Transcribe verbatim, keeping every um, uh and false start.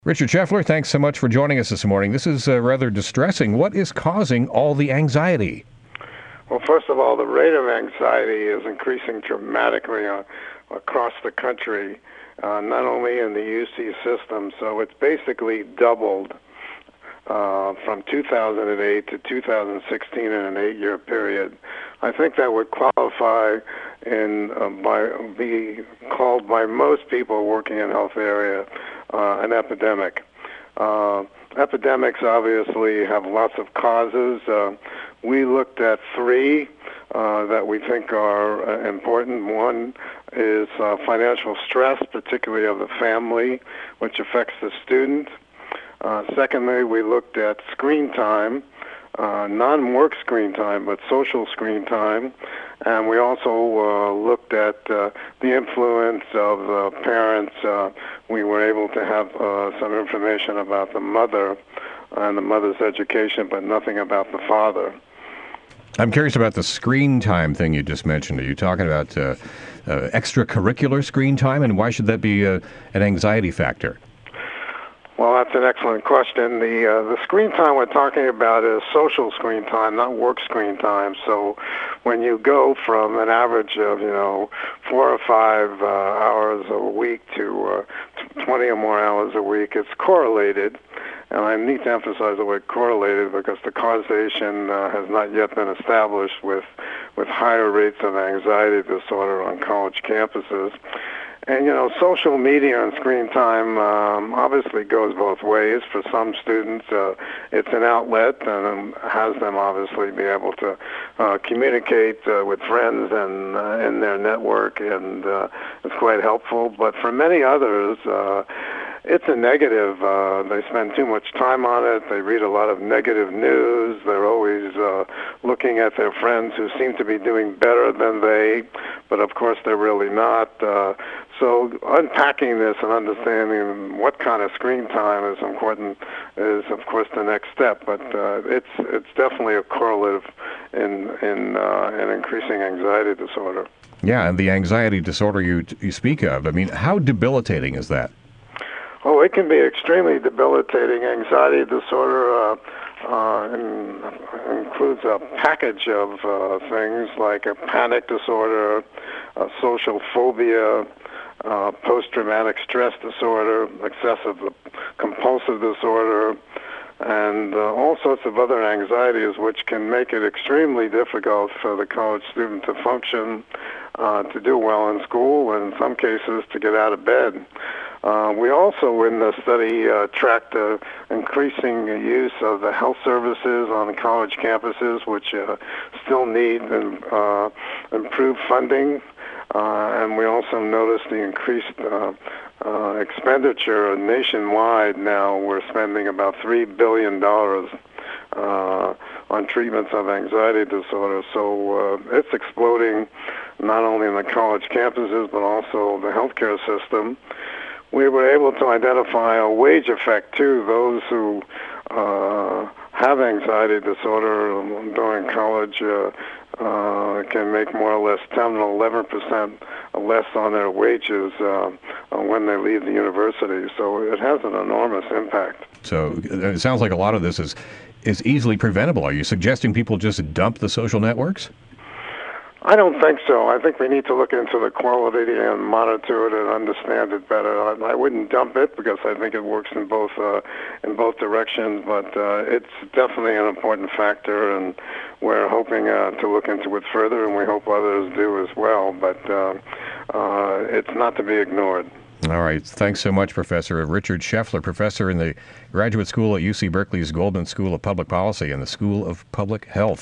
Richard Scheffler, thanks so much for joining us this morning. This is uh, rather distressing. What is causing all the anxiety? Well, first of all, the rate of anxiety is increasing dramatically uh, across the country, uh, not only in the U C system. So it's basically doubled uh, from two thousand eight to two thousand sixteen in an eight-year period. I think that would qualify in uh, by be called by most people working in health area uh, an epidemic. Uh, epidemics obviously have lots of causes. Uh, we looked at three uh, that we think are uh, important. One is uh, financial stress, particularly of the family, which affects the student. Uh, secondly, we looked at screen time, uh, non-work screen time, but social screen time. And we also uh, looked at uh, the influence of uh, parents. Uh, we were able to have uh, some information about the mother and the mother's education, but nothing about the father. I'm curious about the screen time thing you just mentioned. Are you talking about uh, uh, extracurricular screen time, and why should that be uh, an anxiety factor? Well, that's an excellent question. The uh, the screen time we're talking about is social screen time, not work screen time. So when you go from an average of, you know, four or five uh, hours a week to uh, twenty or more hours a week, it's correlated. And I need to emphasize the word correlated because the causation uh, has not yet been established with, with higher rates of anxiety disorder on college campuses. And, you know, social media and screen time um, obviously goes both ways. For some students, uh, it's an outlet and has them obviously be able to uh, communicate uh, with friends and uh, in their network, and uh, it's quite helpful. But for many others, uh, it's a negative. Uh, they spend too much time on it. They read a lot of negative news. They're always uh, looking at their friends who seem to be doing better than they, but of course they're really not. Uh, so unpacking this and understanding what kind of screen time is important is, of course, the next step. But uh, it's it's definitely a correlative in in uh, in increasing anxiety disorder. Yeah, and the anxiety disorder you you speak of. I mean, how debilitating is that? Oh, it can be extremely debilitating. Anxiety disorder uh, uh, in, includes a package of uh, things like a panic disorder, a social phobia, uh, post-traumatic stress disorder, excessive compulsive disorder, and uh, all sorts of other anxieties which can make it extremely difficult for the college student to function, uh, to do well in school, and in some cases to get out of bed. Uh, we also, in the study, uh, tracked the increasing use of the health services on the college campuses, which uh, still need uh, improved funding. Uh, and we also noticed the increased uh, uh, expenditure nationwide. Now we're spending about three billion dollars uh, on treatments of anxiety disorder. So uh, it's exploding not only in the college campuses, but also the healthcare system. We were able to identify a wage effect, too. Those who uh, have anxiety disorder during college uh, uh, can make more or less ten or eleven percent less on their wages uh, when they leave the university. So it has an enormous impact. So it sounds like a lot of this is, is easily preventable. Are you suggesting people just dump the social networks? I don't think so. I think we need to look into the quality and monitor it and understand it better. I, I wouldn't dump it because I think it works in both uh, in both directions, but uh, it's definitely an important factor, and we're hoping uh, to look into it further, and we hope others do as well. But uh, uh, it's not to be ignored. All right. Thanks so much, Professor Richard Scheffler, professor in the Graduate School at U C Berkeley's Goldman School of Public Policy and the School of Public Health.